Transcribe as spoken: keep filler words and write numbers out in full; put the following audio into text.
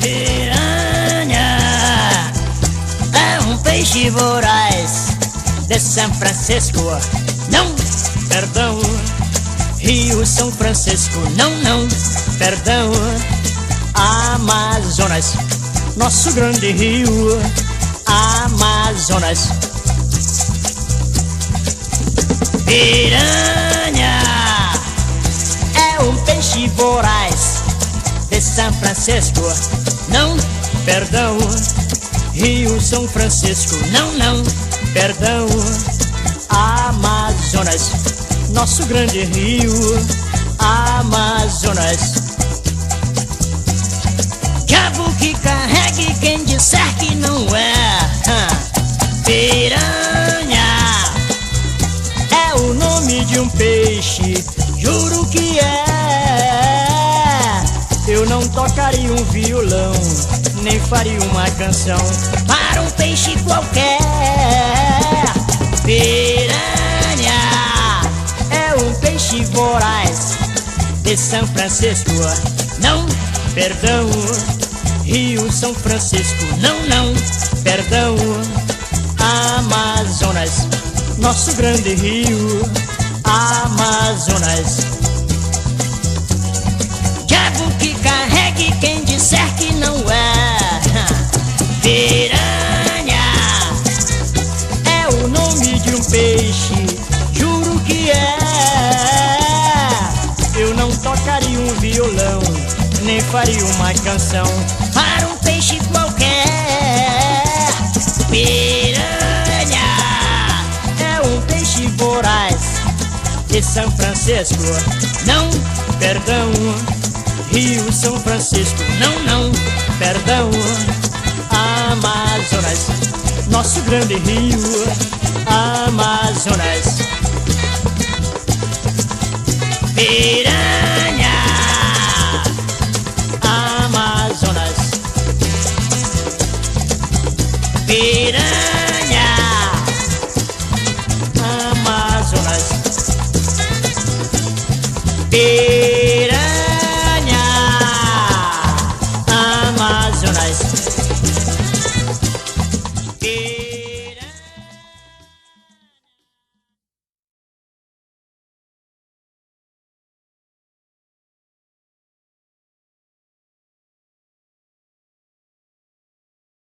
Piranha é um peixe voraz de São Francisco, não, perdão. Rio São Francisco, não, não, perdão. Amazonas, nosso grande rio, Amazonas. Piranha é um peixe voraz de São Francisco, não, perdão. Rio São Francisco, não, não, perdão. Amazonas, nosso grande rio, Amazonas. Diabo que carregue quem disser que não é. Piranha é o nome de um peixe, juro que é. Eu não tocaria um violão, nem faria uma canção para um peixe qualquer. Piranha é um peixe voraz de São Francisco, não, perdão. Rio São Francisco, não, não, perdão. Amazonas, nosso grande rio, Amazonas. Diabo que carregue quem disser que não é. Piranha é o nome de um peixe, juro que é. Eu não tocaria um violão, nem faria uma canção para um peixe qualquer. Piranha é um peixe voraz de São Francisco, não, perdão. Rio São Francisco, não, não, perdão. Amazonas, nosso grande rio, Amazonas. Piranha, Amazonas. Piranha, Amazonas. Piranha, Amazonas.